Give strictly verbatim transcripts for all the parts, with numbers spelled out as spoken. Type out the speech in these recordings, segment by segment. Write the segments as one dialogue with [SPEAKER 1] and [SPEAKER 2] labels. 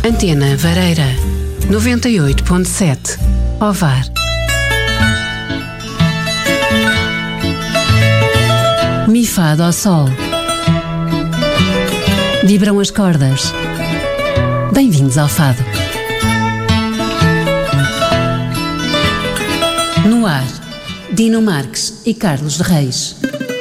[SPEAKER 1] Antena Vareira, noventa e oito ponto sete, Ovar. Mi Fá Dó Sol. Vibram as cordas. Bem-vindos ao Fado. No ar, Dino Marques e Carlos de Reis.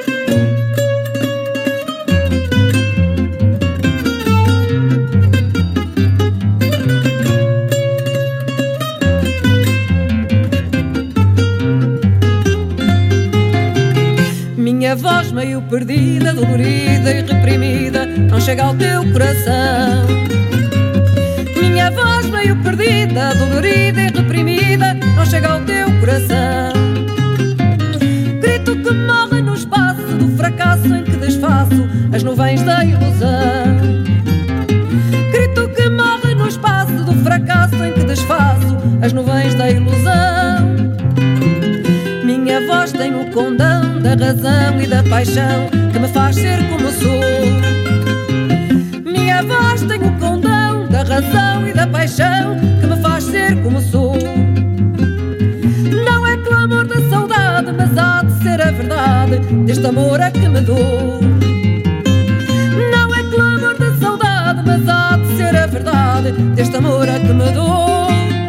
[SPEAKER 2] Minha voz meio perdida, dolorida e reprimida, não chega ao teu coração. Minha voz meio perdida, dolorida e reprimida, não chega ao teu coração. Grito que morre no espaço do fracasso em que desfaço as nuvens da ilusão. Grito que morre no espaço do fracasso em que desfaço as nuvens da ilusão. Minha voz tem o condão da razão e da paixão que me faz ser como sou. Minha voz tem o condão da razão e da paixão que me faz ser como sou. Não é clamor da saudade, mas há de ser a verdade deste amor a que me dou. Não é clamor da saudade, mas há de ser a verdade deste amor a que me dou.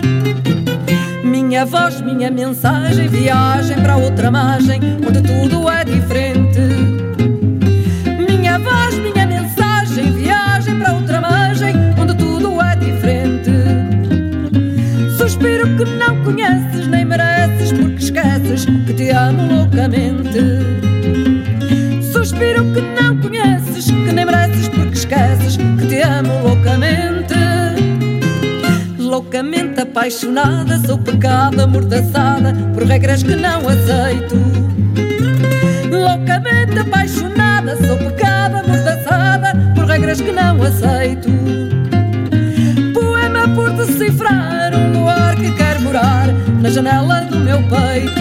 [SPEAKER 2] Minha voz, minha mensagem, viagem para outra margem, onde tudo é diferente. Minha voz, minha mensagem, viagem para outra margem, onde tudo é diferente. Suspiro que não conheces, nem mereces, porque esqueces que te amo loucamente. Suspiro que não conheces, que nem mereces, porque esqueces que te amo loucamente. Loucamente apaixonada, sou pecado amordaçada por regras que não aceito. Loucamente apaixonada, sou pecado amordaçada por regras que não aceito. Poema por decifrar, um luar que quer morar na janela do meu peito.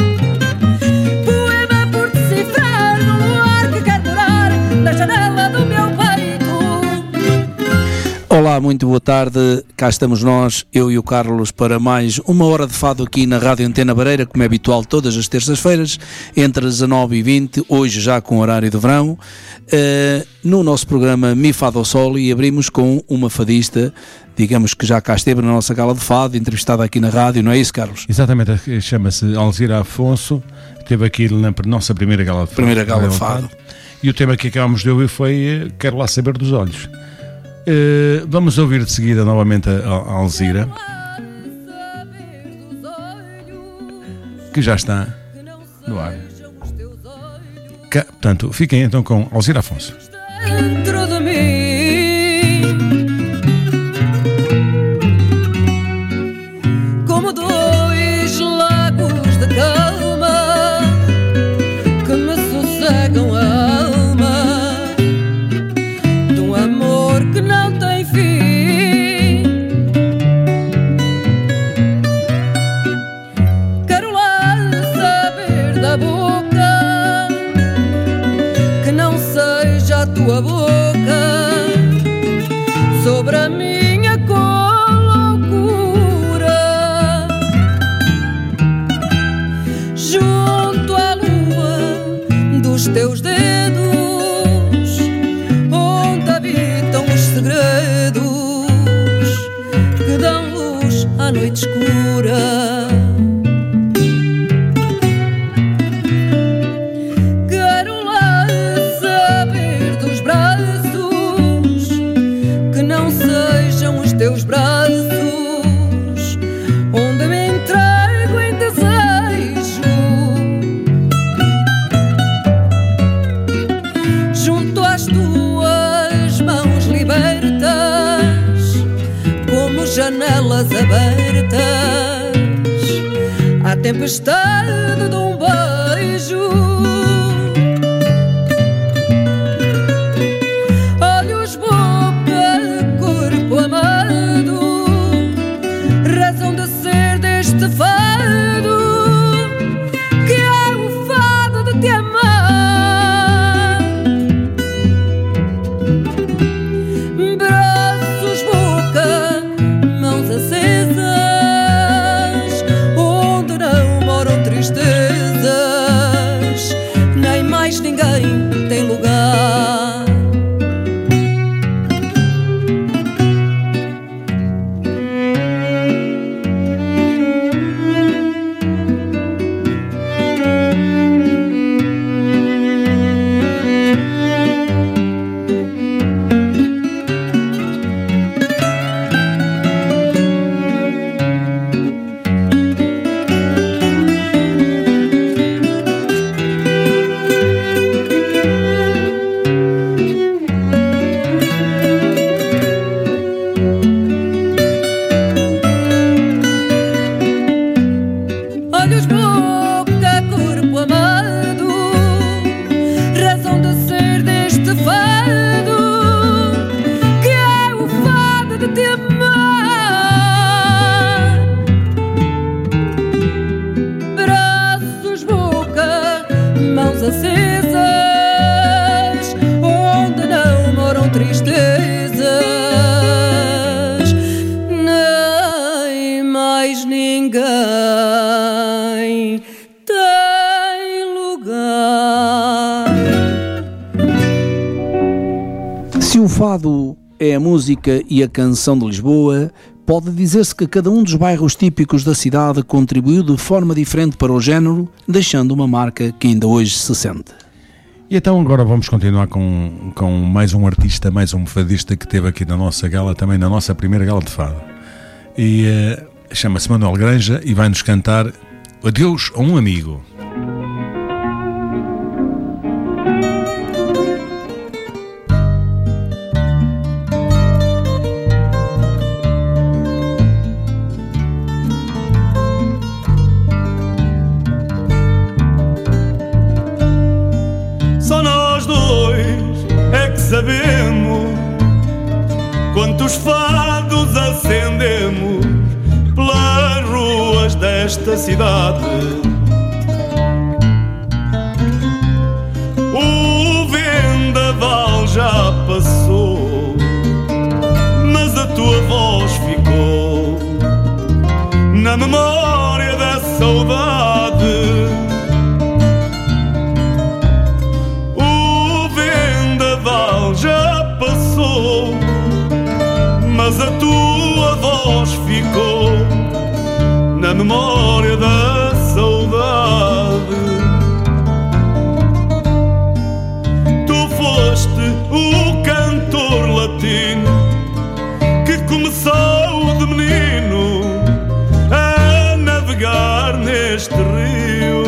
[SPEAKER 2] Poema por decifrar, um luar que quer morar na janela do meu peito.
[SPEAKER 3] Olá, muito boa tarde, cá estamos nós, eu e o Carlos, para mais uma hora de fado aqui na Rádio Antena Vareira, como é habitual todas as terças-feiras, entre as dezanove e vinte, hoje já com horário de verão, uh, no nosso programa Mi Fá Dó Sol, e abrimos com uma fadista, digamos que já cá esteve na nossa gala de fado, entrevistada aqui na rádio, não é isso, Carlos?
[SPEAKER 4] Exatamente, chama-se Alzira Afonso, esteve aqui na nossa primeira gala de fado.
[SPEAKER 3] Primeira gala de fado.
[SPEAKER 4] E o tema que acabámos de ouvir foi Quero Lá Saber dos Olhos. Uh, vamos ouvir de seguida novamente a, a Alzira, que já está no ar. Que, portanto, fiquem então com Alzira Afonso.
[SPEAKER 2] Dentro de mim, como dois lagos de calma que me sossegam a alma, de um amor que não tem fim. Quero lá saber da boca que não seja a tua boca sobre a minha loucura. Junto à lua dos teus dedos, onde habitam os segredos que dão luz à noite escura. Quero lá saber dos braços que não sejam os teus braços, onde me entrego em desejo. Junto às tuas mãos libertas, como janelas abertas à tempestade de um beijo. Olhos, boca, corpo amado, razão de ser deste fado, que é o fado de te amar. Braços, boca, tristezas, nem mais ninguém tem lugar.
[SPEAKER 3] Se o fado é a música e a canção de Lisboa, pode dizer-se que cada um dos bairros típicos da cidade contribuiu de forma diferente para o género, deixando uma marca que ainda hoje se sente.
[SPEAKER 4] E então agora vamos continuar com, com mais um artista, mais um fadista que teve aqui na nossa gala, também na nossa primeira gala de fado. E uh, chama-se Manuel Granja e vai-nos cantar Adeus a um Amigo.
[SPEAKER 5] Sabemos quantos fados acendemos pelas ruas desta cidade. O vendaval já passou, mas a tua voz ficou na memória da saudade. Já passou, mas a tua voz ficou na memória da saudade. Tu foste o cantor latino que começou de menino a navegar neste rio.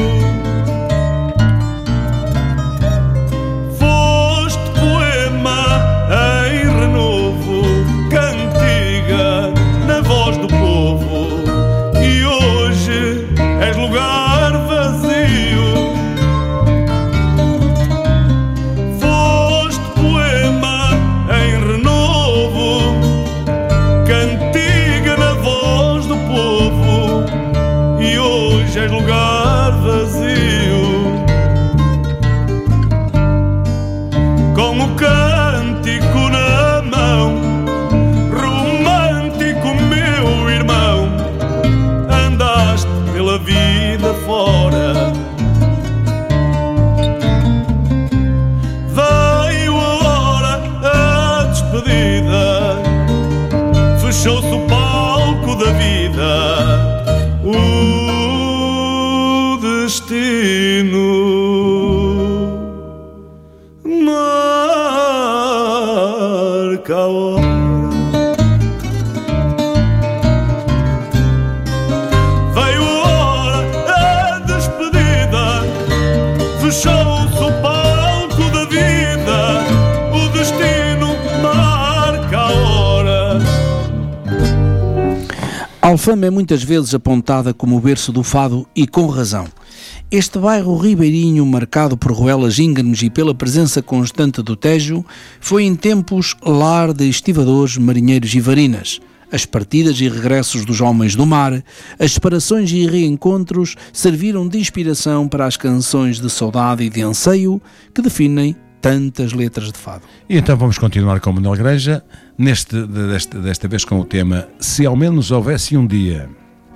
[SPEAKER 3] Alfama é muitas vezes apontada como o berço do fado e com razão. Este bairro ribeirinho, marcado por ruelas íngrames e pela presença constante do Tejo, foi em tempos lar de estivadores, marinheiros e varinas. As partidas e regressos dos homens do mar, as separações e reencontros serviram de inspiração para as canções de saudade e de anseio que definem tantas letras de fado.
[SPEAKER 4] E então vamos continuar com o Manuel Granja, neste, desta, desta vez com o tema Se ao menos houvesse um dia.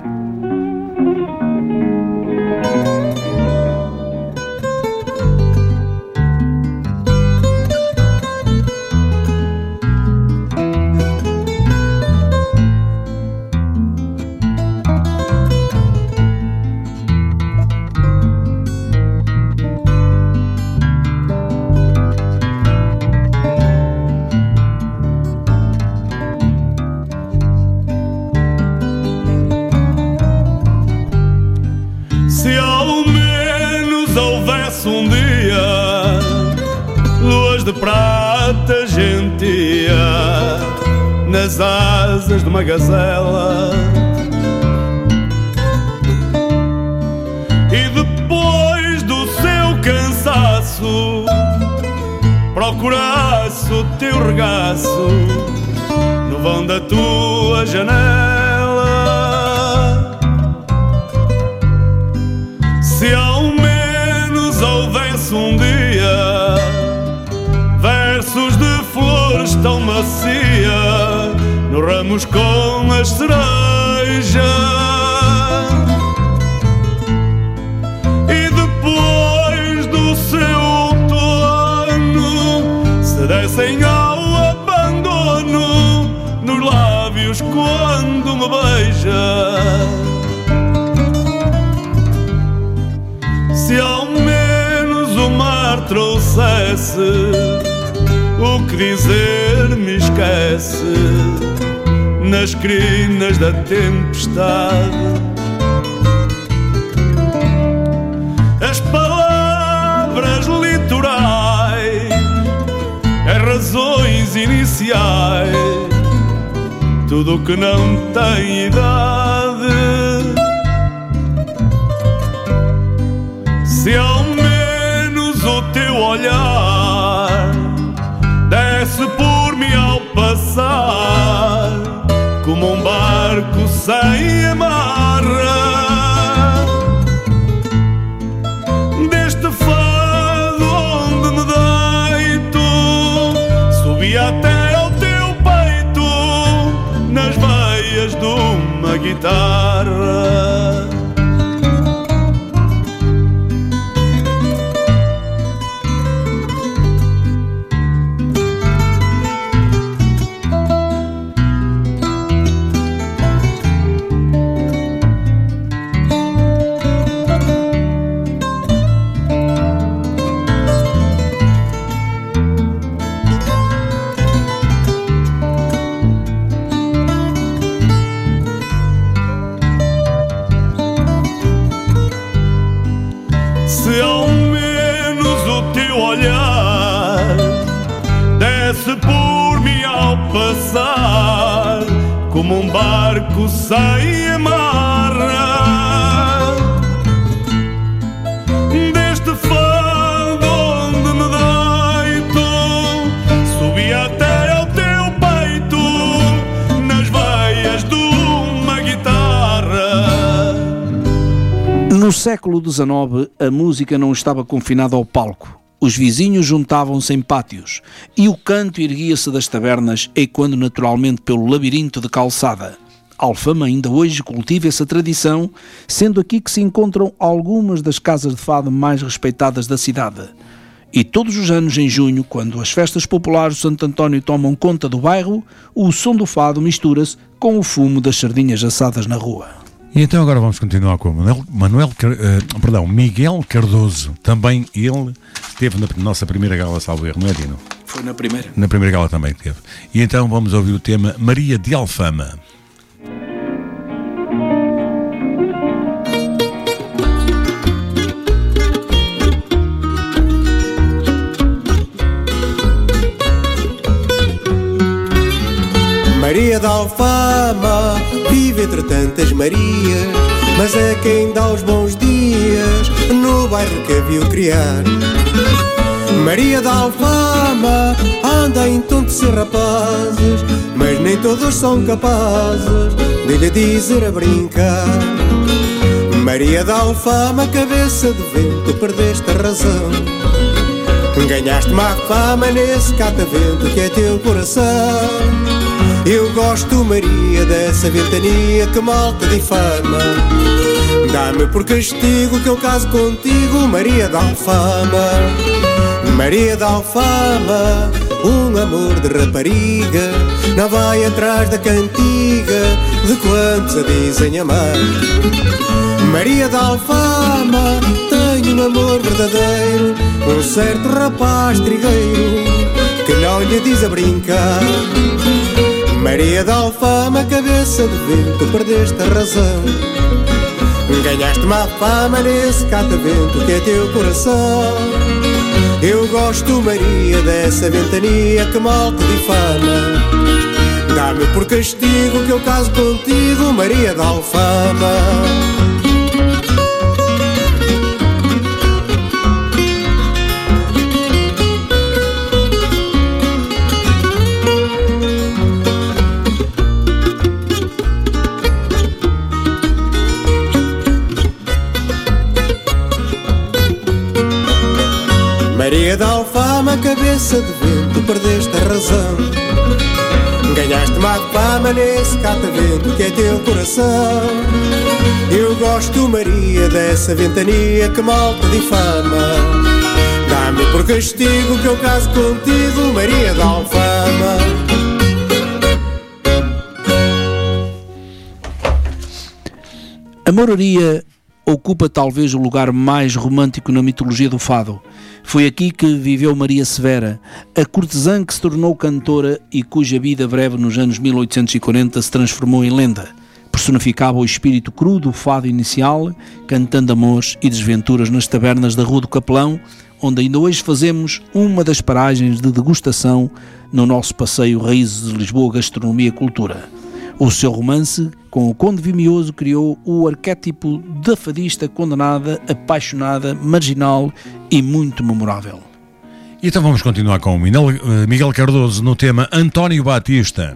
[SPEAKER 5] Um dia, luas de prata gentia nas asas de uma gazela, e depois do seu cansaço procurasse o teu regaço no vão da tua janela. Se ao menos houvesse um dia versos de flores flores tão macia nos ramos com as cerejas. E depois do seu outono se descem ao abandono nos lábios quando me beija. Se ao menos o mar trouxesse o que dizer me esquece nas crinas da tempestade. As palavras litorais, as razões iniciais, tudo o que não tem idade. Se ao menos o teu olhar desce por mim ao passar, como um barco sem amarra, deste fado onde me deito, subi até ao teu peito, nas veias de uma guitarra. Se ao menos o teu olhar desce por mim ao passar, como um barco sem amarra, deste fado onde me deito, subi até ao teu peito, nas veias de uma guitarra.
[SPEAKER 3] No século dezenove, a música não estava confinada ao palco. Os vizinhos juntavam-se em pátios e o canto erguia-se das tabernas, ecoando naturalmente pelo labirinto de calçada. Alfama ainda hoje cultiva essa tradição, sendo aqui que se encontram algumas das casas de fado mais respeitadas da cidade. E todos os anos, em junho, quando as festas populares de Santo António tomam conta do bairro, o som do fado mistura-se com o fumo das sardinhas assadas na rua.
[SPEAKER 4] E então agora vamos continuar com o Manuel, Manuel uh, perdão, Miguel Cardoso. Também ele esteve na nossa primeira gala, salvo erro, não é, Dino?
[SPEAKER 3] Foi na primeira.
[SPEAKER 4] Na primeira gala também teve. E então vamos ouvir o tema Maria de Alfama.
[SPEAKER 6] Maria da Alfama vive entre tantas Marias, mas é quem dá os bons dias no bairro que a viu criar. Maria da Alfama anda em tom de ser rapazes, mas nem todos são capazes de lhe dizer a brincar. Maria da Alfama, cabeça de vento, perdeste a razão. Ganhaste má fama nesse catavento que é teu coração. Eu gosto, Maria, dessa ventania que mal te difama. Dá-me por castigo que eu caso contigo, Maria da Alfama. Maria da Alfama, um amor de rapariga, não vai atrás da cantiga de quantos a dizem amar. Maria da Alfama tem um amor verdadeiro, um certo rapaz trigueiro que não lhe diz a brincar. Maria da Alfama, cabeça de vento, perdeste a razão. Ganhaste má fama nesse catavento que é teu coração. Eu gosto, Maria, dessa ventania que mal te difama. Dá-me por castigo que eu caso contigo, Maria da Alfama. Maria da Alfama, cabeça de vento, perdeste a razão. Ganhaste má fama nesse catavento que é teu coração. Eu gosto, Maria, dessa ventania que mal te difama. Dá-me por castigo que eu caso contigo, Maria da Alfama.
[SPEAKER 3] A moraria ocupa talvez o lugar mais romântico na mitologia do fado. Foi aqui que viveu Maria Severa, a cortesã que se tornou cantora e cuja vida breve nos anos mil oitocentos e quarenta se transformou em lenda. Personificava o espírito cru do fado inicial, cantando amores e desventuras nas tabernas da Rua do Capelão, onde ainda hoje fazemos uma das paragens de degustação no nosso passeio Raízes de Lisboa, Gastronomia e Cultura. O seu romance com o Conde Vimioso criou o arquétipo da fadista condenada, apaixonada, marginal e muito memorável.
[SPEAKER 4] Então vamos continuar com o Miguel Cardoso no tema António Batista.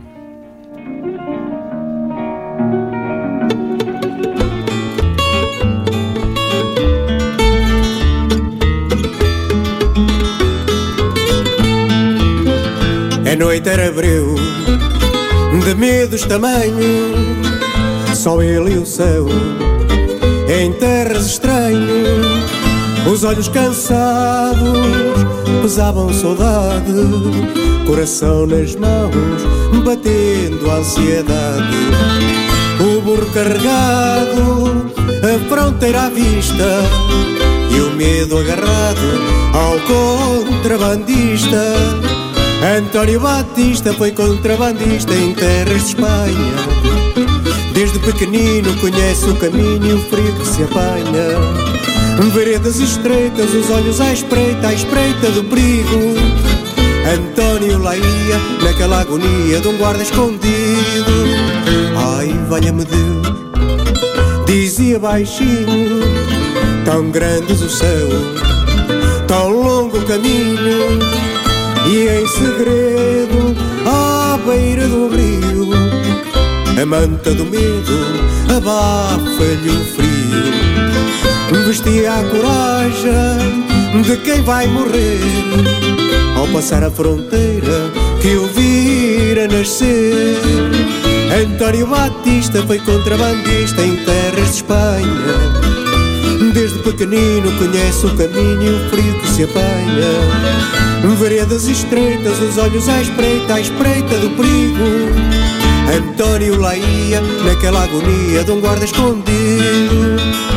[SPEAKER 6] A noite era breu, de medos tamanho, só ele e o céu, em terras estranhas. Os olhos cansados pesavam saudade, coração nas mãos, batendo a ansiedade. O burro carregado, a fronteira à vista, e o medo agarrado ao contrabandista. António Batista foi contrabandista em terras de Espanha. Desde pequenino conhece o caminho e o frio que se apanha. Veredas estreitas, os olhos à espreita, à espreita do perigo. António lá ia naquela agonia de um guarda escondido. Ai, valha-me Deus, dizia baixinho, tão grandes o céu, tão longo o caminho. E em segredo, à beira do rio, a manta do medo abafa-lhe o frio. Vestia a coragem de quem vai morrer ao passar a fronteira que o vira nascer. António Batista foi contrabandista em terras de Espanha. Desde pequenino conhece o caminho e o frio que se apanha. Veredas estreitas, os olhos à espreita, à espreita do perigo. António lá ia naquela agonia de um guarda escondido.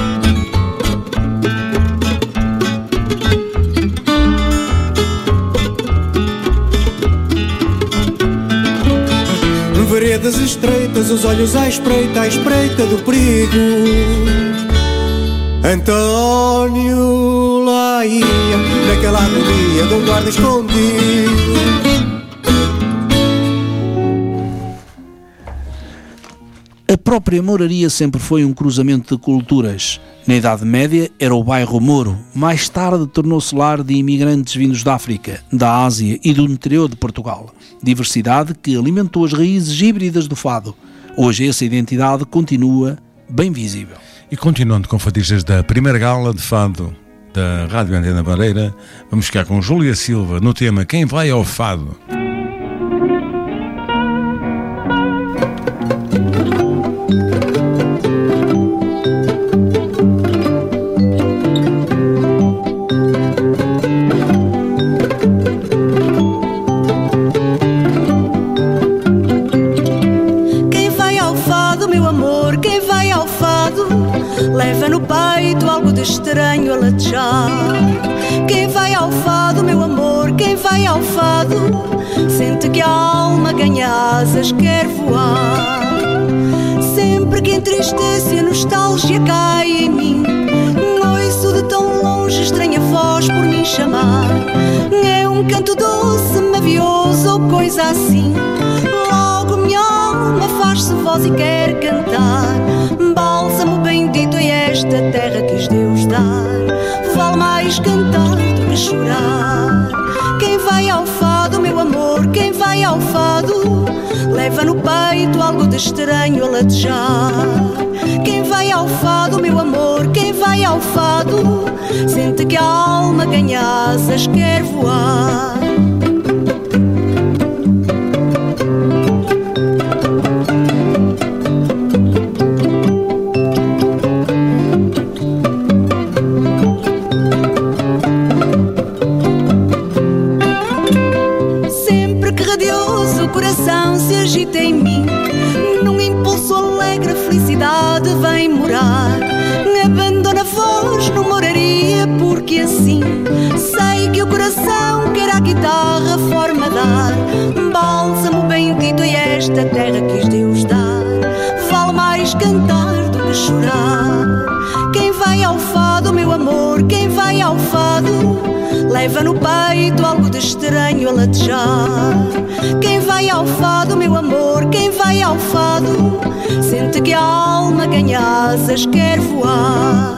[SPEAKER 6] Veredas estreitas, os olhos à espreita, à espreita do perigo. António lá ia naquela agonia de um guarda escondido.
[SPEAKER 3] A própria moraria sempre foi um cruzamento de culturas. Na Idade Média era o bairro Moro, mais tarde tornou-se lar de imigrantes vindos da África, da Ásia e do interior de Portugal. Diversidade que alimentou as raízes híbridas do fado. Hoje essa identidade continua bem visível.
[SPEAKER 4] E continuando com fadistas da primeira gala de fado da Rádio Antena Baleira, vamos ficar com Júlia Silva no tema Quem Vai ao Fado.
[SPEAKER 7] Leva no peito algo de estranho a latejar. Quem vai ao fado, meu amor, quem vai ao fado, sente que a alma ganha asas, quer voar. Sempre que entristece a nostalgia cai em mim, ouço de tão longe estranha voz por mim chamar. É um canto doce, mavioso ou coisa assim. Logo minha alma faz-se voz e quer cantar. Bálsamo bendito é esta terra que os Deus dar. Vale mais cantar do que chorar. Quem vai ao fado, meu amor, quem vai ao fado, leva no peito algo de estranho a latejar. Quem vai ao fado, meu amor, quem vai ao fado, sente que a alma ganha asas, quer voar. radioso coração se agita em mim. Num impulso alegre a felicidade vem morar. Abandona a voz, não moraria, porque assim sei que o coração quer à guitarra forma dar. Bálsamo bendito a esta terra quis Deus dar. Vale mais cantar do que chorar. Quem vai ao fado, meu amor, quem vai ao fado, leva no peito algo de estranho a latejar. Quem vai ao fado, meu amor, quem vai ao fado, sente que a alma ganha asas, quer voar.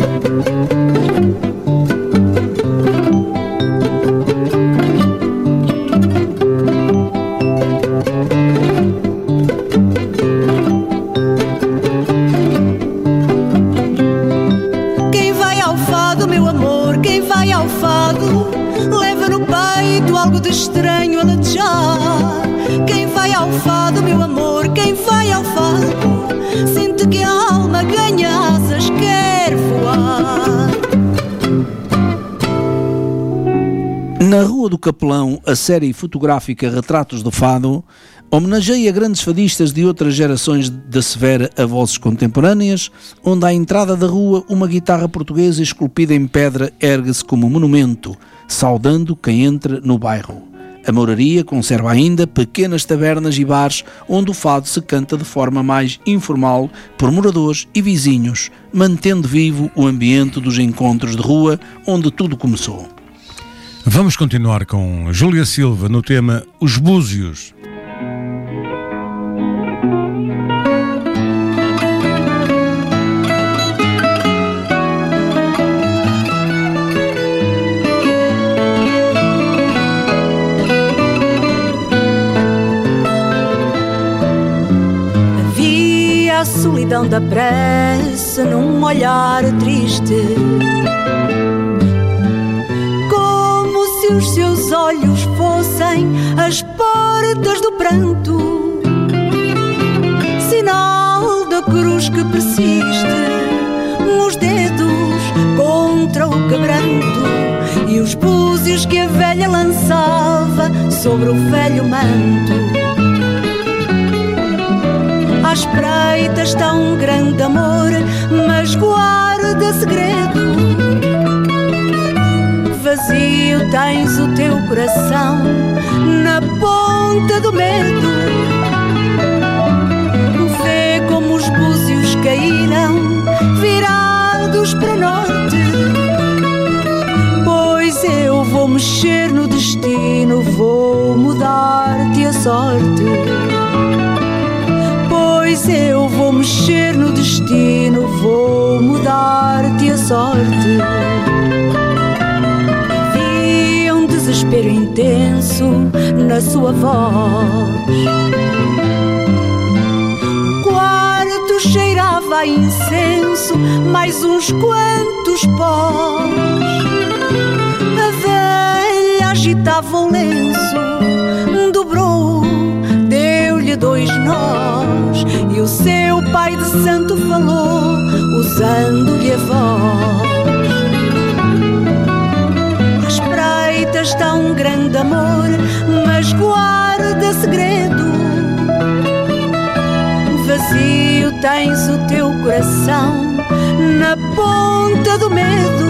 [SPEAKER 7] Quem vai ao fado, meu amor, quem vai ao fado, leva no peito algo de estranho a latejar. Quem vai ao fado, meu amor, quem vai ao fado, sente que a alma ganha asas, quer voar.
[SPEAKER 3] Na Rua do Capelão, a série fotográfica Retratos do Fado homenageia grandes fadistas de outras gerações da Severa a vozes contemporâneas, onde à entrada da rua uma guitarra portuguesa esculpida em pedra ergue-se como monumento, saudando quem entra no bairro. A moraria conserva ainda pequenas tabernas e bares onde o fado se canta de forma mais informal por moradores e vizinhos, mantendo vivo o ambiente dos encontros de rua onde tudo começou.
[SPEAKER 4] Vamos continuar com Júlia Silva no tema Os Búzios.
[SPEAKER 7] Havia a solidão da pressa num olhar triste, os seus olhos fossem as portas do pranto, sinal da cruz que persiste, os dedos contra o quebranto e os búzios que a velha lançava sobre o velho manto. À espreita está um grande amor, mas guarda segredo. Vazio tens o teu coração na ponta do medo. Vê como os búzios caíram virados para norte. Pois eu vou mexer no destino, vou mudar-te a sorte. Pois eu vou mexer no destino, vou mudar-te a sorte. Desespero intenso na sua voz. O quarto cheirava a incenso, mais uns quantos pós. A velha agitava um lenço, dobrou, deu-lhe dois nós, e o seu pai de santo falou, usando-lhe a voz. Está um grande amor, mas guarda segredo. Vazio tens o teu coração na ponta do medo.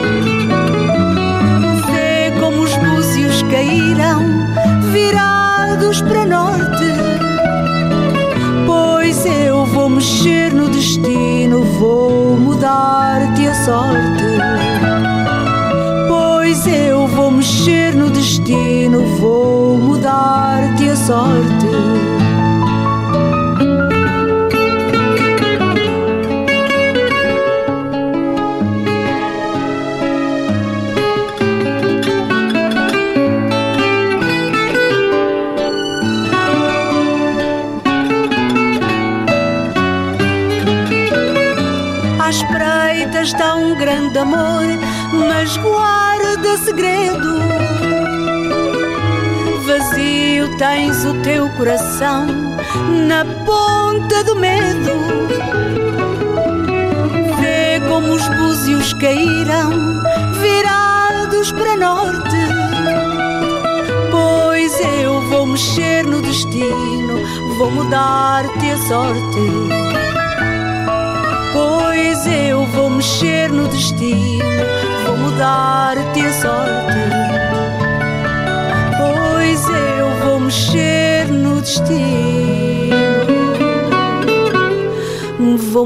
[SPEAKER 7] Vê como os búzios caíram virados para norte. Pois eu vou mexer no destino, vou mudar-te a sorte. Pois eu vou mexer no destino, vou mudar-te a sorte. À espreita está um grande amor, mas guarda segredo. Vazio tens o teu coração na ponta do medo. Vê como os búzios caíram virados para norte. Pois eu vou vou mexer no destino, vou mudar-te a sorte. Pois eu vou mexer no destino, vou mudar-te a sorte. Pois eu vou mexer no destino, vou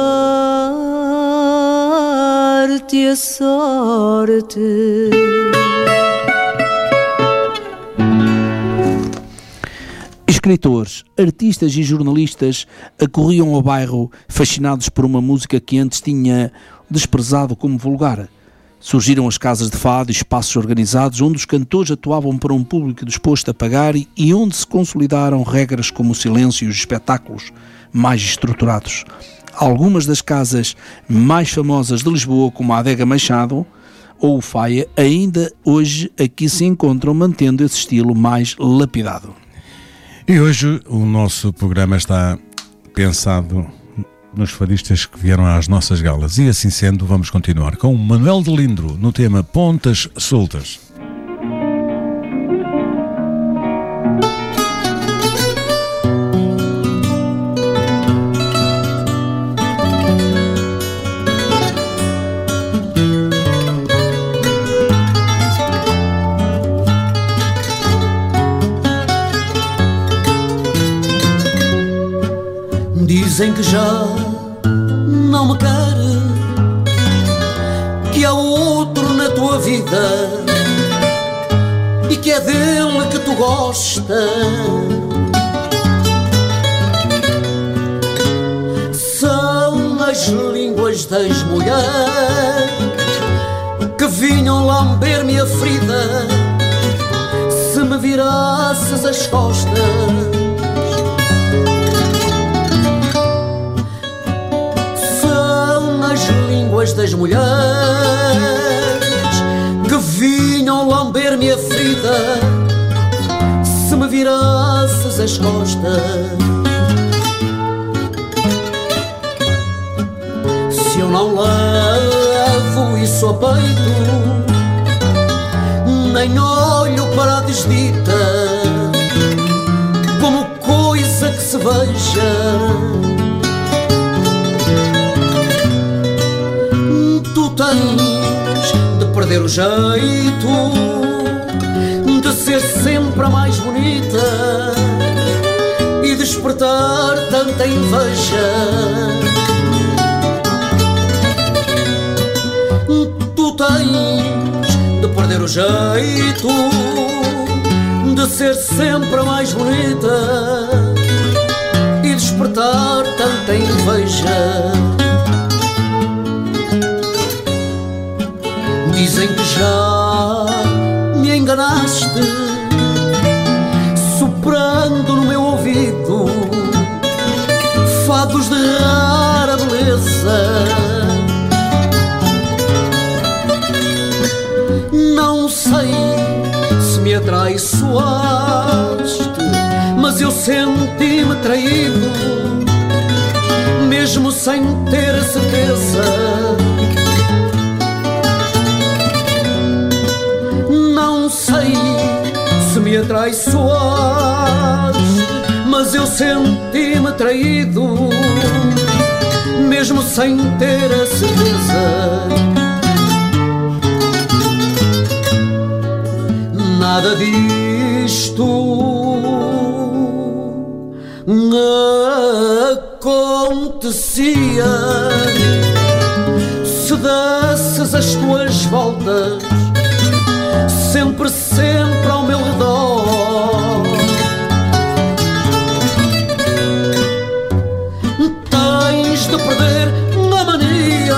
[SPEAKER 7] mudar-te a sorte.
[SPEAKER 3] Escritores, artistas e jornalistas acorriam ao bairro fascinados por uma música que antes tinha desprezado como vulgar. Surgiram as casas de fado e espaços organizados onde os cantores atuavam para um público disposto a pagar e onde se consolidaram regras como o silêncio e os espetáculos mais estruturados. Algumas das casas mais famosas de Lisboa, como a Adega Machado ou o Faia, ainda hoje aqui se encontram mantendo esse estilo mais lapidado.
[SPEAKER 4] E hoje o nosso programa está pensado nos fadistas que vieram às nossas galas. E assim sendo, vamos continuar com o Manuel de Lindro no tema Pontas Soltas.
[SPEAKER 8] Dizem que já não me quer, que há outro na tua vida e que é dele que tu gostas. São as línguas das mulheres que vinham lamber-me a ferida se me virasses as costas. Das mulheres que vinham lamber-me a ferida se me virasses as costas. Se eu não levo isso a peito, nem olho para a desdita como coisa que se veja. Tens de perder o jeito de ser sempre a mais bonita e despertar tanta inveja. Tu tens de perder o jeito de ser sempre a mais bonita e despertar tanta inveja. Dizem que já me enganaste, soprando no meu ouvido fados de rara beleza. Não sei se me atraiçoaste, mas eu senti-me traído, mesmo sem ter a certeza. Não sei se me atraiçoaste, mas eu senti-me traído, mesmo sem ter a certeza. Nada disto acontecia se desses as tuas voltas sempre, sempre ao meu redor. Tens de perder a mania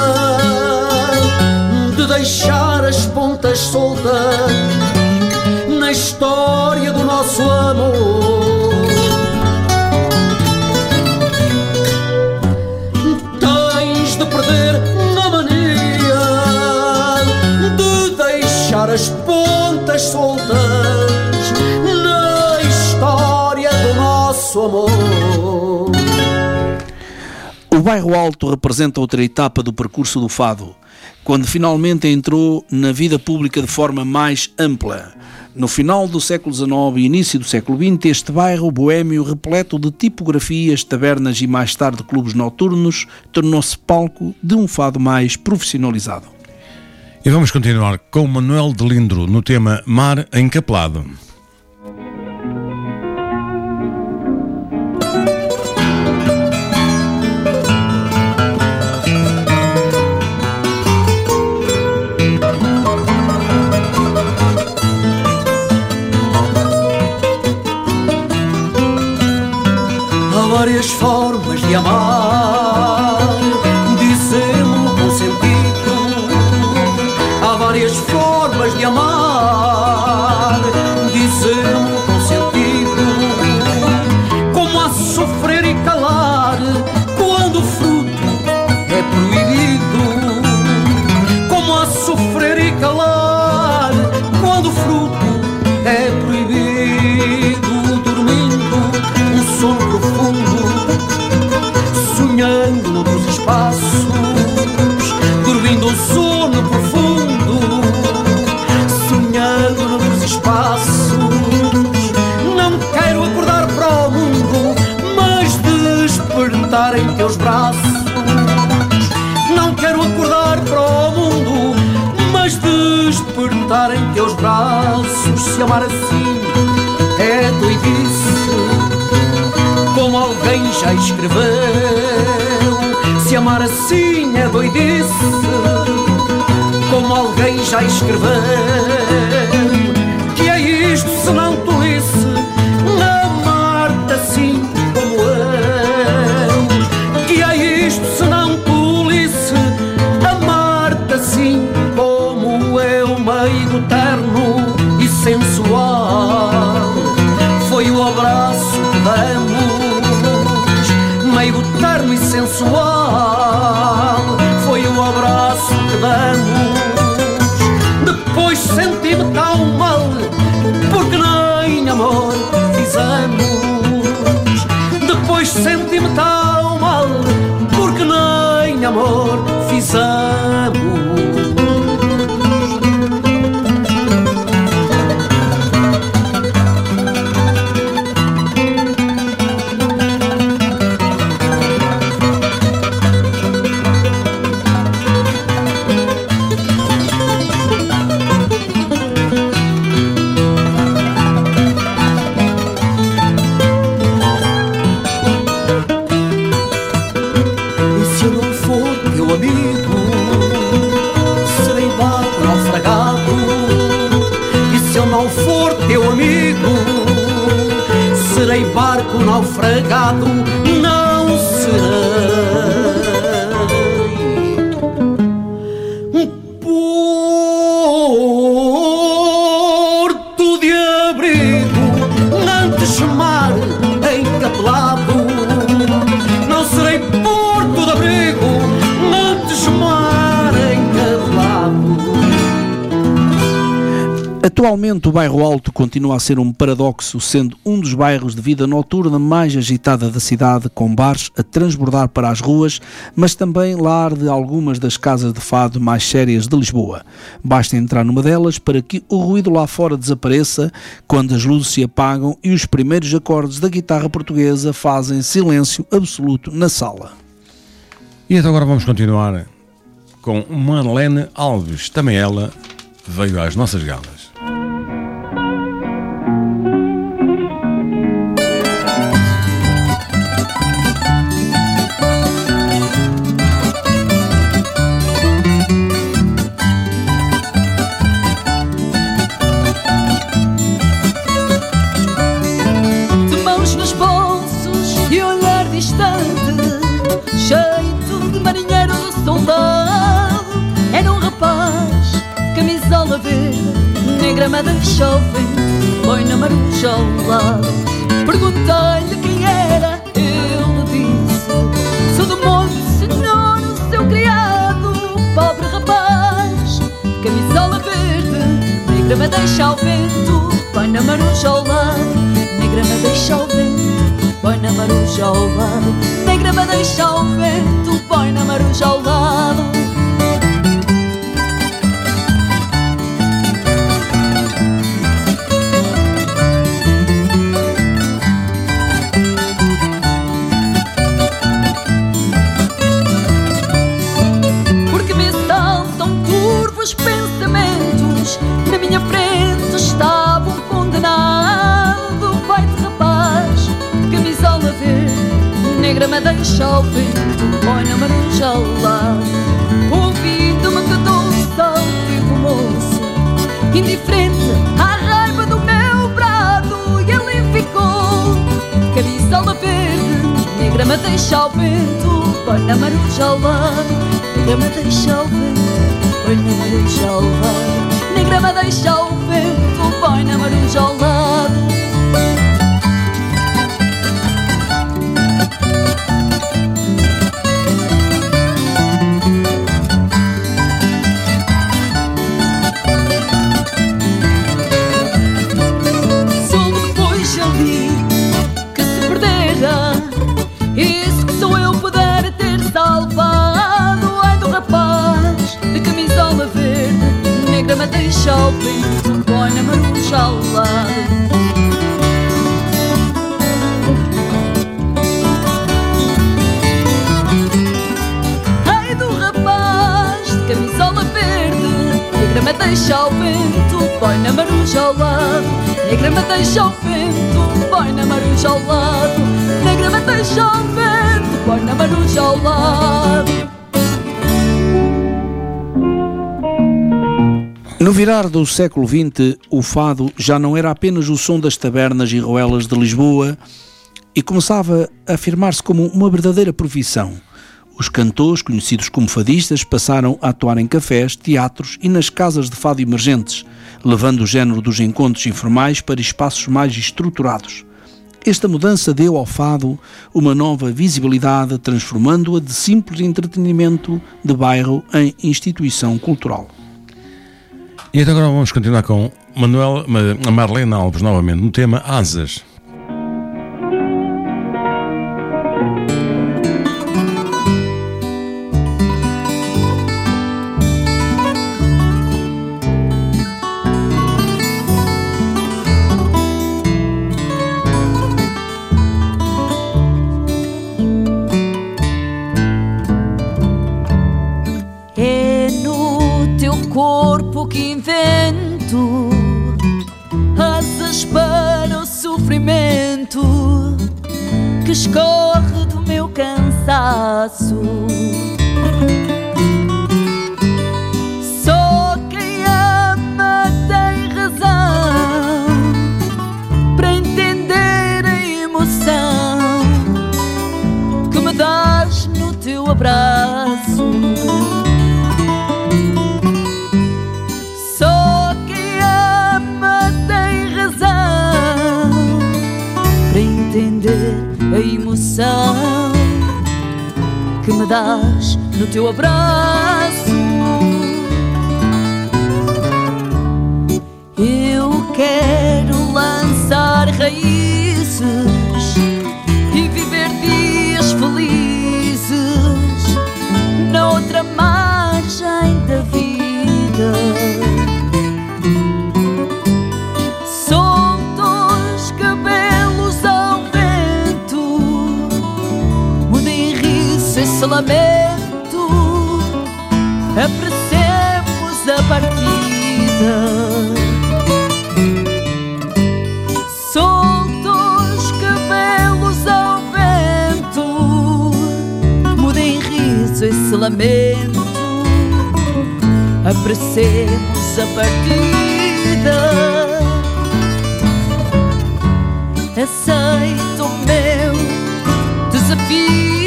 [SPEAKER 8] de deixar as pontas soltas na história do nosso amor. Tens de perder a mania de deixar as pontas soltas na história do nosso amor.
[SPEAKER 3] O Bairro Alto representa outra etapa do percurso do fado, quando finalmente entrou na vida pública de forma mais ampla. No final do século dezenove e início do século vinte, este bairro boémio, repleto de tipografias, tabernas e mais tarde clubes noturnos, tornou-se palco de um fado mais profissionalizado.
[SPEAKER 4] E vamos continuar com Manuel de Lindro no tema Mar Encaplado.
[SPEAKER 8] Várias formas de amar, dizemos com sentido. Há várias formas de amar, dizemos com sentido. Como a sofrer e calar quando o fruto é proibido. Como a sofrer e calar quando o fruto é proibido. Dormindo um sono profundo, sonhando noutros espaços, dormindo um sono profundo, sonhando noutros espaços. Não quero acordar para o mundo, mas despertar em teus braços. Não quero acordar para o mundo, mas despertar em teus braços. Se amar assim é doidice, como alguém já escreveu. Se amar assim é doidice, como alguém já escreveu. Que é isto se não tolice, amar-te assim como eu. Que é isto se não tolice, amar-te assim como eu. Meigo terno e sensual foi o abraço que demos. Meio terno e sensual foi o abraço que demos. Depois senti-me tão mal, porque nem amor fizemos. Depois senti-me tão mal, porque nem amor fizemos. Serei barco naufragado, não serei um porto de abrigo, antes mar encapelado. Não serei porto de abrigo, antes mar encapelado.
[SPEAKER 3] Atualmente o bairro Alto continua a ser um paradoxo, sendo um dos bairros de vida noturna mais agitada da cidade, com bares a transbordar para as ruas, mas também lar de algumas das casas de fado mais sérias de Lisboa. Basta entrar numa delas para que o ruído lá fora desapareça quando as luzes se apagam e os primeiros acordes da guitarra portuguesa fazem silêncio absoluto na sala.
[SPEAKER 4] E então agora vamos continuar com Marlene Alves, também ela veio às nossas galas.
[SPEAKER 2] De mãos nos bolsos e olhar distante, jeito de marinheiro de soldado. Era um rapaz, camisola verde, negra mada de jovem, boina maruja ao lado. Perguntei-lhe quem era, ele disse: sou do monte, senhor, o seu criado. Pobre rapaz, camisola verde, negra me deixa ao vento, boina maruja ao lado. Negra me deixa ao vento, boina maruja ao lado. Negra me deixa ao vento, boina maruja ao lado. negra me deixa ao vento, põe na maruja ao lado. Ouvindo-me que doce ao trigo moço, indiferente à raiva do meu brado, e ali ficou, camisola verde, negra me deixa ao vento, põe na maruja ao lado. Negra me deixa ao vento, põe na maruja ao lado. Negra me deixa ao vento, põe na maruja ao lado. Isso que só eu puder ter salvado. Ai do rapaz de camisola verde, negra me deixa ao vento, põe na maruja ao lado. Ai do rapaz de camisola verde, negra me deixa ao vento, põe na maruja ao lado. Negra me deixa ao vento, põe na maruja ao lado. Negra me deixa ao vento, põe na maruja ao lado.
[SPEAKER 3] No virar do século vinte, o fado já não era apenas o som das tabernas e roelas de Lisboa e começava a afirmar-se como uma verdadeira profissão. Os cantores, conhecidos como fadistas, passaram a atuar em cafés, teatros e nas casas de fado emergentes, levando o género dos encontros informais para espaços mais estruturados. Esta mudança deu ao fado uma nova visibilidade, transformando-a de simples entretenimento de bairro em instituição cultural.
[SPEAKER 4] E então agora vamos continuar com Manuel, a Marlene Alves novamente, no tema Asas.
[SPEAKER 2] Corpo que invento asas para o sofrimento que escorre do meu cansaço. Só quem ama tem razão para entender a emoção que me dás no teu abraço. A emoção que me dás no teu abraço. Eu quero lançar raízes e viver dias felizes noutra margem da vida. Esse lamento, apressemos a partida. Soltos cabelos ao vento, muda em riso esse lamento, apressemos a partida. Aceito o meu desafio,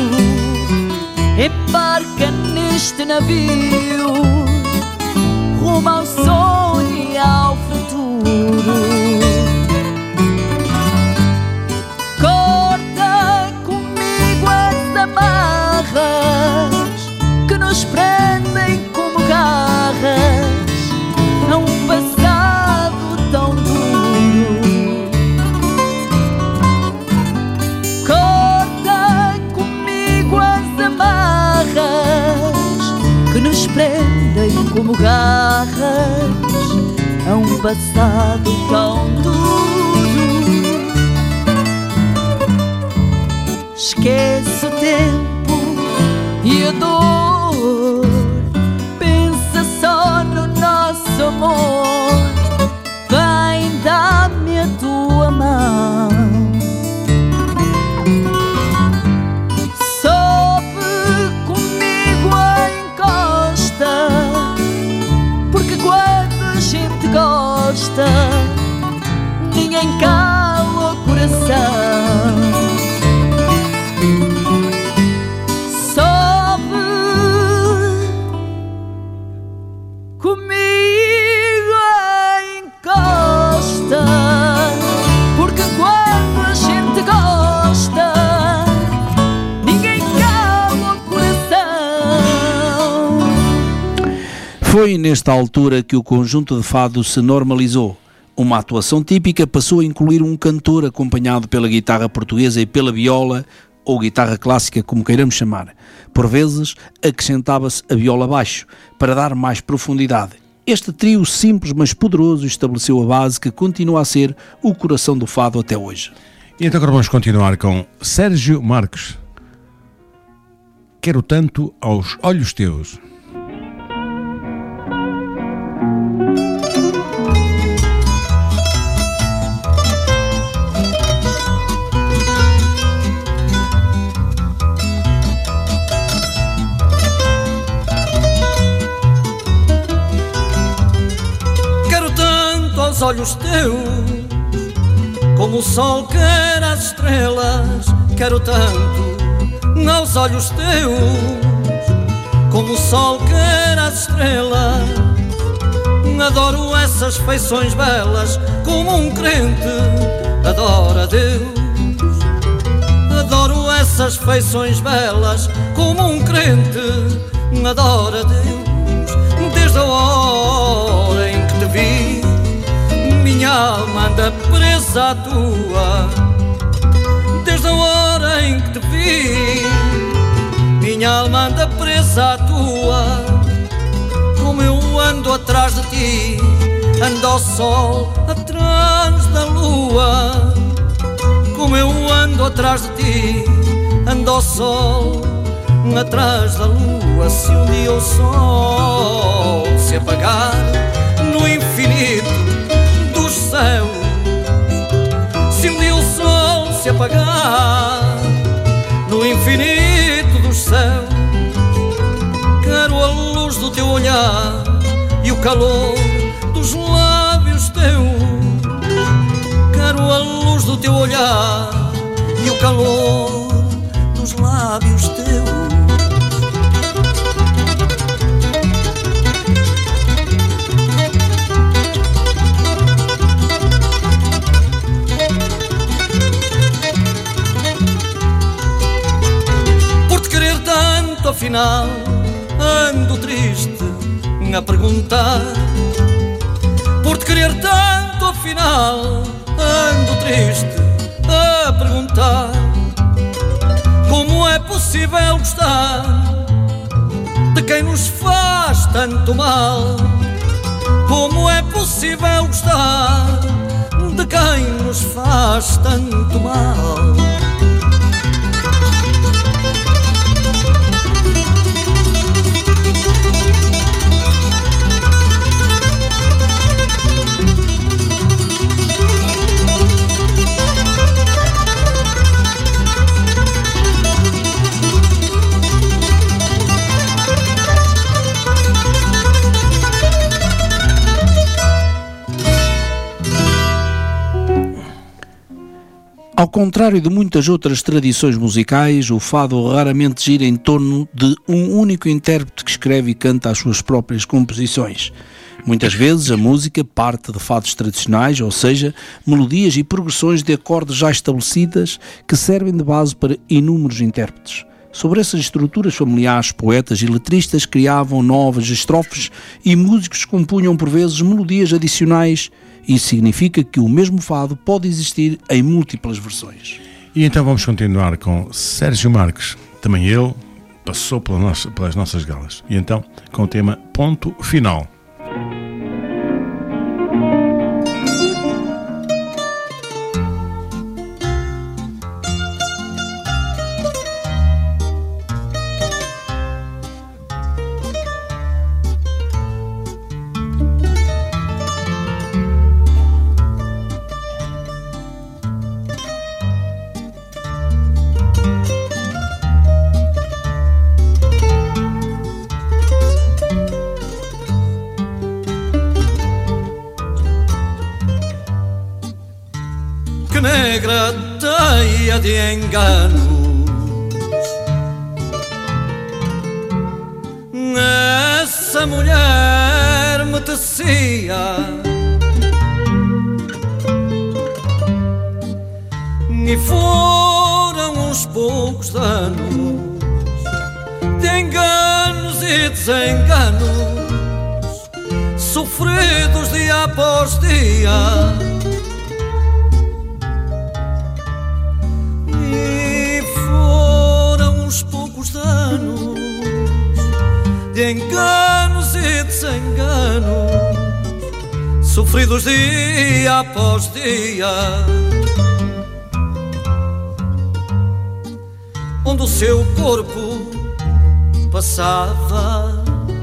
[SPEAKER 2] embarca neste navio rumo ao sonho e ao futuro. Corta comigo as amarras que nos prendem como garras a um passado tão duro. Que nos prendem como garras a um passado tão duro. Esquece o tempo e a dor, pensa só no nosso amor. Vem, dá-me a tua mão.
[SPEAKER 3] Foi nesta altura que o conjunto de fado se normalizou. Uma atuação típica passou a incluir um cantor acompanhado pela guitarra portuguesa e pela viola, ou guitarra clássica, como queiramos chamar. Por vezes, acrescentava-se a viola baixo, para dar mais profundidade. Este trio simples mas poderoso estabeleceu a base que continua a ser o coração do fado até hoje.
[SPEAKER 4] E então agora vamos continuar com Sérgio Marques. Quero tanto aos olhos teus.
[SPEAKER 8] Aos olhos teus, como o sol quer as estrelas, quero tanto aos olhos teus, como o sol quer as estrelas. Adoro essas feições belas, como um crente adora Deus. Adoro essas feições belas, como um crente adora Deus. Desde a hora em que te vi, minha alma anda presa à tua. Desde a hora em que te vi, minha alma anda presa à tua. Como eu ando atrás de ti, ando ao sol atrás da lua. Como eu ando atrás de ti, ando ao sol atrás da lua. Se um dia o sol se apagar no infinito dos céus, se um dia o sol se apagar no infinito dos céus, quero a luz do teu olhar e o calor dos lábios teus. Quero a luz do teu olhar e o calor dos lábios teus. Afinal, ando triste a perguntar. Por te querer tanto, afinal, ando triste a perguntar. Como é possível gostar de quem nos faz tanto mal? Como é possível gostar de quem nos faz tanto mal?
[SPEAKER 3] Ao contrário de muitas outras tradições musicais, o fado raramente gira em torno de um único intérprete que escreve e canta as suas próprias composições. Muitas vezes a música parte de fados tradicionais, ou seja, melodias e progressões de acordes já estabelecidas que servem de base para inúmeros intérpretes. Sobre essas estruturas familiares, poetas e letristas criavam novas estrofes e músicos compunham por vezes melodias adicionais. Isso significa que o mesmo fado pode existir em múltiplas versões.
[SPEAKER 4] E então vamos continuar com Sérgio Marques. Também ele passou pela nossa, pelas nossas galas. E então com o tema Ponto Final.
[SPEAKER 8] Negra teia de enganos, essa mulher me tecia, e foram uns poucos anos de enganos e desenganos, sofridos dia após dia, e foram uns poucos anos de enganos e desenganos, sofridos dia após dia, onde o seu corpo passava,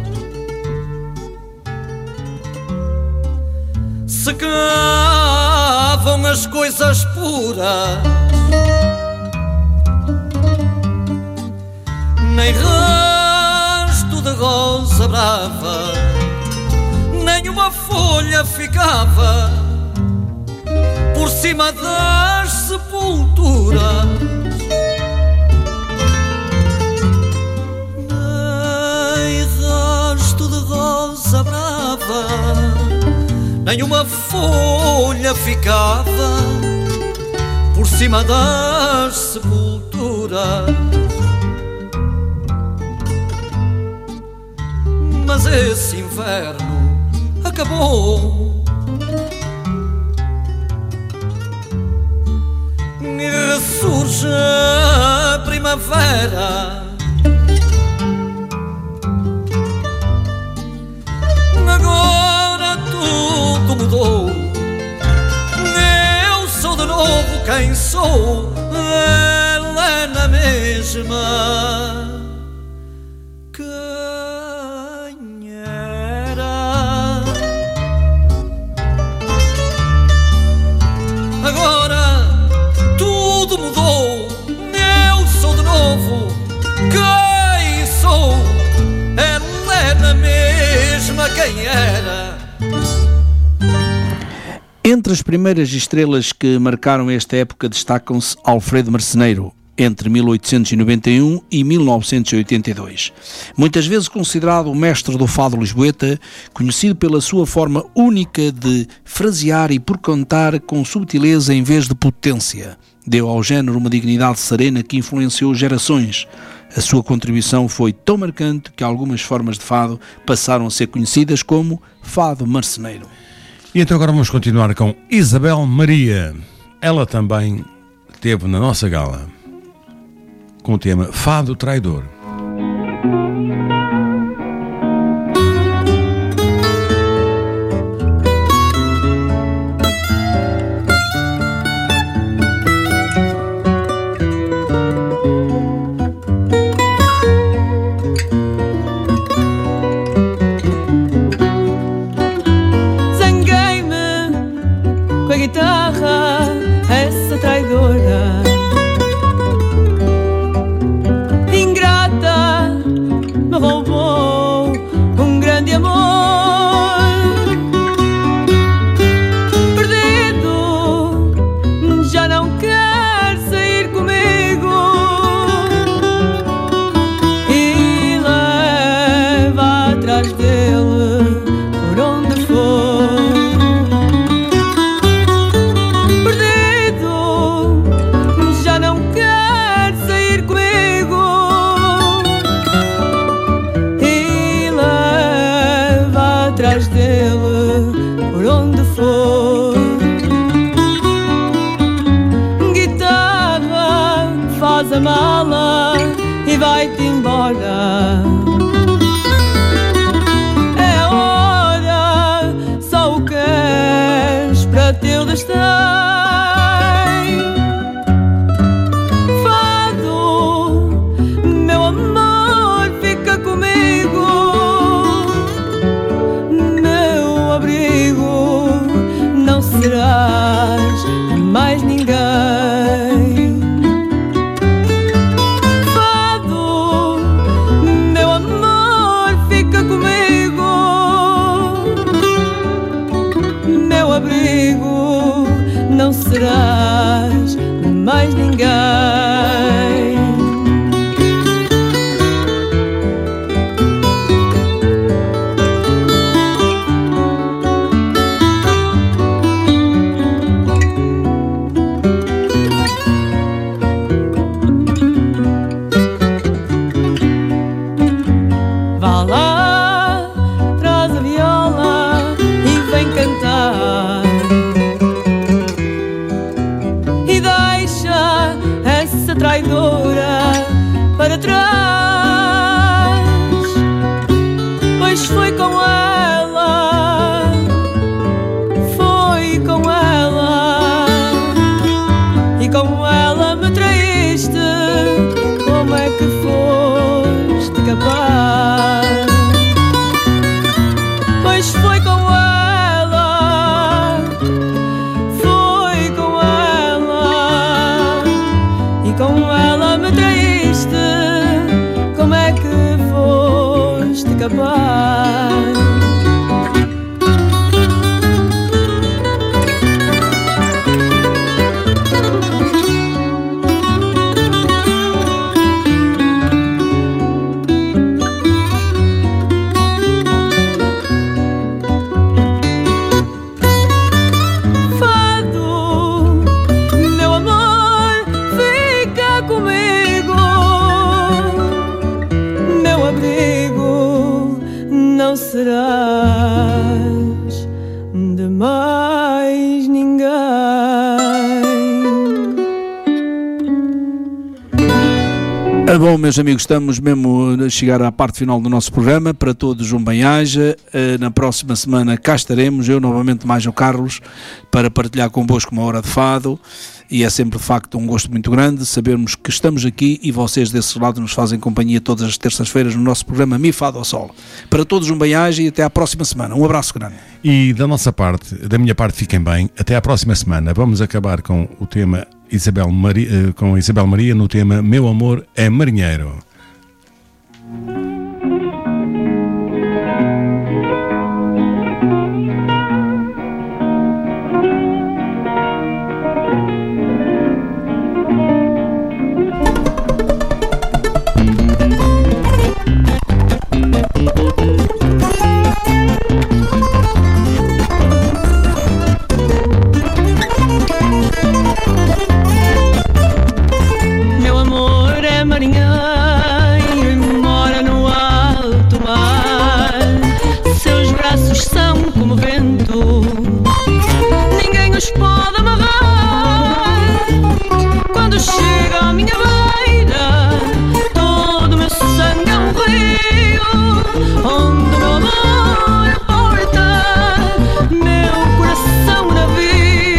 [SPEAKER 8] secavam as coisas puras, nem rasto de rosa brava, nem uma folha ficava por cima das sepulturas, nem rasto de rosa brava, nem uma folha ficava por cima das sepulturas. Mas esse inverno acabou, e ressurge a primavera. Agora tudo mudou, eu sou de novo quem sou, ela é na mesma quem era. Agora tudo mudou, eu sou de novo quem sou, ela é na mesma quem era.
[SPEAKER 3] Entre as primeiras estrelas que marcaram esta época destacam-se Alfredo Marceneiro, entre mil oitocentos e noventa e um e mil novecentos e oitenta e dois. Muitas vezes considerado o mestre do fado lisboeta, conhecido pela sua forma única de frasear e por cantar com subtileza em vez de potência, deu ao género uma dignidade serena que influenciou gerações. A sua contribuição foi tão marcante que algumas formas de fado passaram a ser conhecidas como fado marceneiro.
[SPEAKER 4] E então agora vamos continuar com Isabel Maria. Ela também esteve na nossa gala com o tema Fado Traidor.
[SPEAKER 9] Guitarra, essa traidora, ingrata, me roubou um grande amor. Perdido, já não quer sair comigo e leva atrás dele por onde for. A mala e vai-te embora. É hora, só o queres para teu destino. Fado, meu amor, fica comigo, meu abrigo, não serás mais ninguém. Meu traidora para trás. Pois foi com ela, foi com ela, e com ela me traíste. Como é que foste capaz? Pois foi com ela, foi com ela, e com ela me traíste. Como é que foste capaz? Serás de mais ninguém.
[SPEAKER 3] Ah, bom, meus amigos, estamos mesmo a chegar à parte final do nosso programa. Para todos um bem-aja. Uh, na próxima semana cá estaremos, eu novamente mais o Carlos, para partilhar convosco uma hora de fado. E é sempre de facto um gosto muito grande sabermos que estamos aqui e vocês desse lado nos fazem companhia todas as terças-feiras no nosso programa Mi Fado ao Sol. Para todos um bem-aja e até à próxima semana. Um abraço grande.
[SPEAKER 4] E da nossa parte, da minha parte, fiquem bem. Até à próxima semana. Vamos acabar com o tema Isabel Maria, com Isabel Maria no tema Meu Amor é Marinheiro.
[SPEAKER 9] Meu amor é marinheiro e mora no alto mar. Seus braços são como vento, ninguém os pode amarrar. Quando chega à minha beira, todo meu sangue é um rio, onde o meu amor porta, meu coração navio.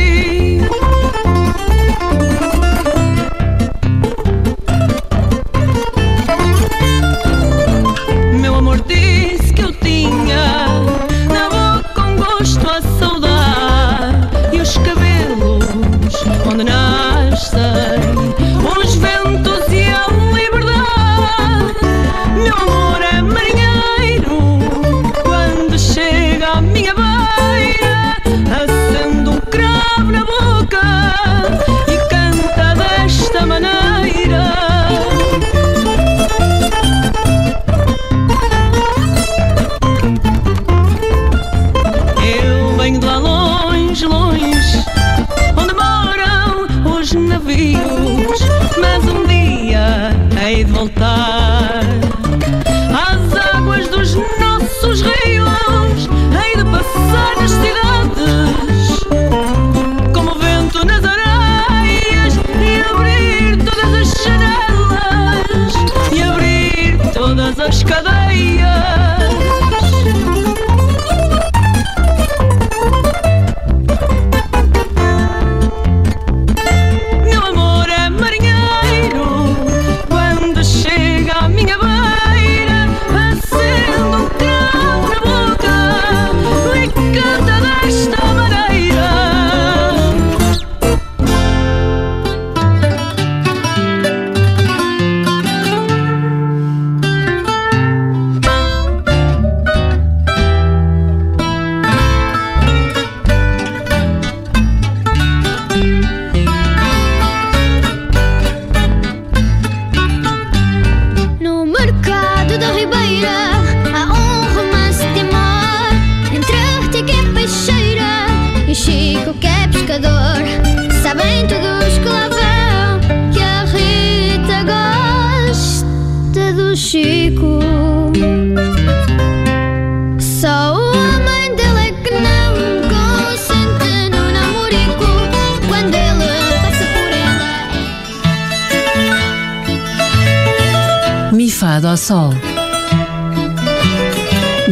[SPEAKER 9] Meu amor disse que eu tinha na boca um gosto a saudade, e os cabelos onde nascem os ventos e a liberdade. Meu amor é marinheiro, quando chega à minha beira, acende um cravo na boca e canta desta maneira. Eu venho de lá longe, longe, onde moram os navios, mas um dia hei de voltar às águas dos nossos rios. Hei de passar nas cidades como o vento nas areias, e abrir todas as janelas e abrir todas as cadeias. Meu amor é marinheiro, quando chega à minha beira, acende um cravo na boca e canta desta maneira.
[SPEAKER 10] No mercado da Ribeira há um romance de amor entre a Tia que é peixeira e o Chico que é pescador. Sabem todos que lá vão que a Rita gosta do Chico. Só a mãe dele é que não consente no namorico. Quando ele passa por ela,
[SPEAKER 1] lado ao sol.